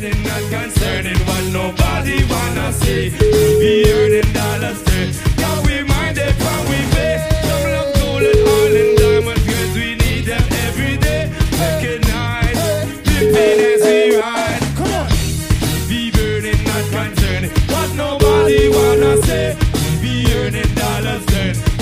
burning, not concerning what nobody wanna see. We be earning dollars then. Can we mind it when we pay? Some love gold and all in diamonds, girls, we need them every day. Recognize, flipping as we ride. Come on. Be burning, not concerning what nobody wanna say. We be earning dollars then.